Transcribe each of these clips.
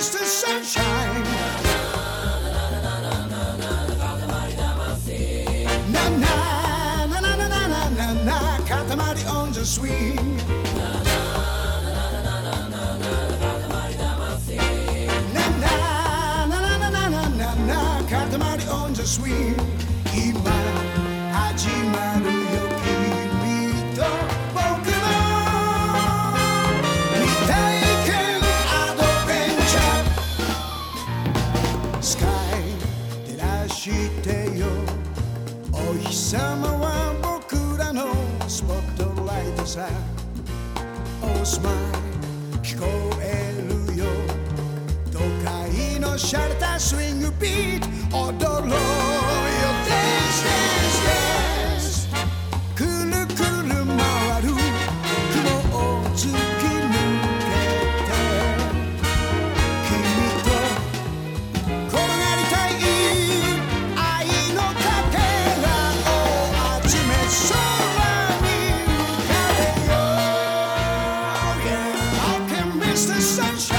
Mr. Sunshine. Na na na na na na na na,塊on the swing. Na na na na na塊 on the swing. 今始まるよ君と僕の未体験アドベンチャー。スカイ照らしてよ、お日様は僕らのスポットライトさ。Oh smile 聞こえるよ、都会のシャレたスイングビート。踊ろうよ Dance Dance Dance。 くるくる回る雲を突き抜けて、君と転がりたい愛のかけらを集め空に浮かべよう。 Yeah, how can Mr. Sunshine。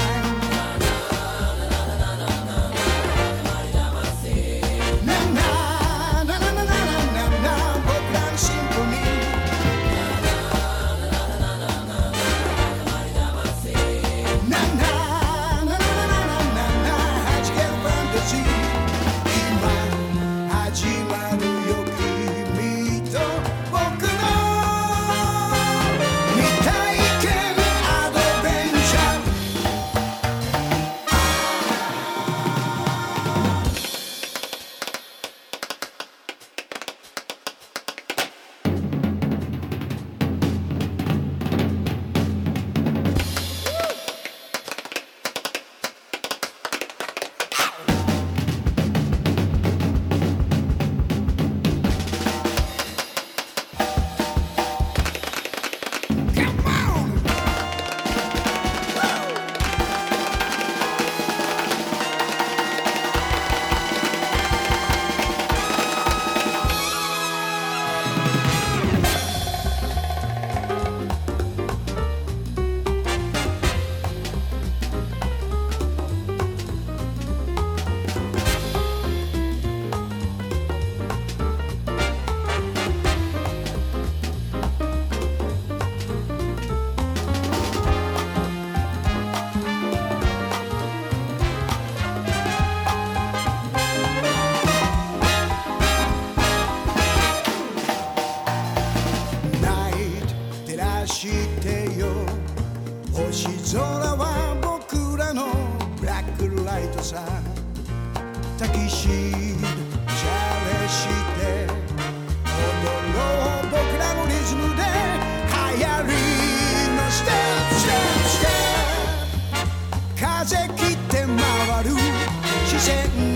星空は僕らのブラックライトさ。タキシードシャレして踊ろう僕らのリズムで。流行りのステップステップステップ、風切って回る視線